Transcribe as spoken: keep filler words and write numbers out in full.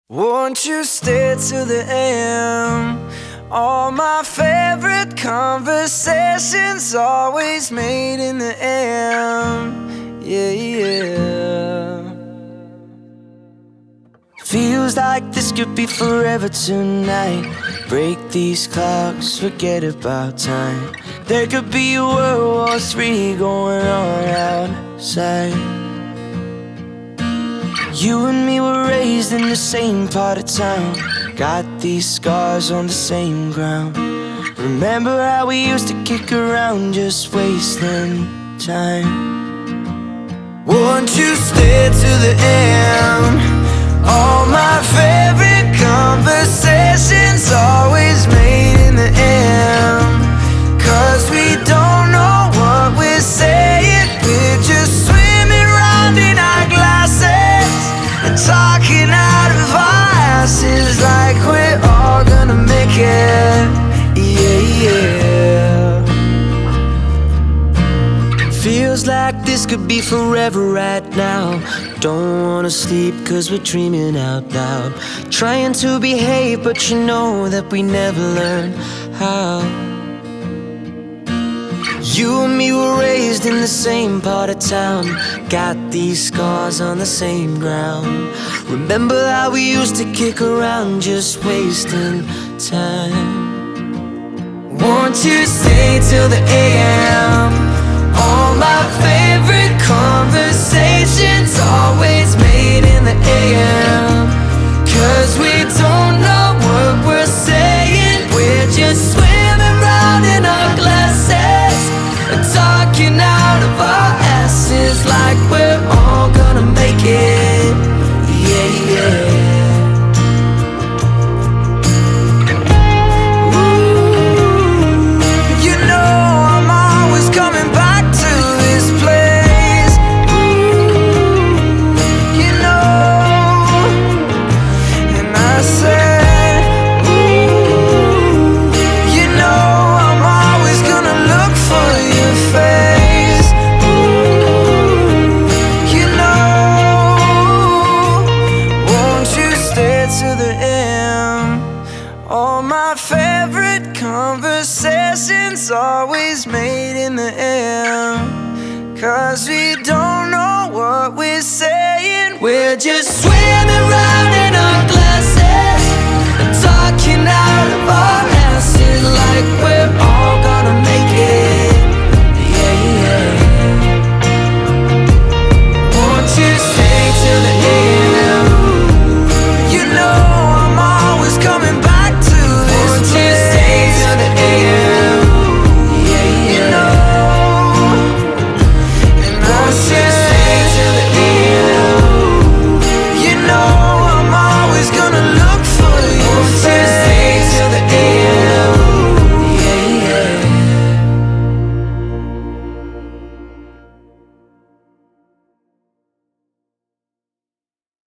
Won't you stay till the end? All my favorite conversations always made in the end. Yeah, yeah. Feels like this could be forever tonight. Break these clocks, forget about time. There could be a World War Three going on outside. You and me were raised in the same part of town. Got these scars on the same ground. Remember how we used to kick around, just wasting time. Won't you stay to the end? All my favorite conversations always made in the end. Cause we don't know what we're saying. We're just swimming round in our glasses and talking out of our asses like we're all gonna make it. Yeah, yeah. Feels like this could be forever right now. Don't wanna sleep cause we're dreaming out loud. Trying to behave but you know that we never learn how. You and me were raised in the same part of town. Got these scars on the same ground. Remember how we used to kick around, just wasting time. Won't you stay till the A M? All my favorite conversations always made in the A M. Cause we don't know what we're saying. We're just swimming round in our glasses and talking out of our asses like we're all gonna make it. Yeah, yeah. Ooh, you know I'm always coming back to this place. Ooh, you know. And I said, ooh, you know I'm always gonna look for your face. Ooh, you know. Won't you stay to the end? All my favorite conversations always made in the end. Cause we don't know what we're saying. We're just swimming right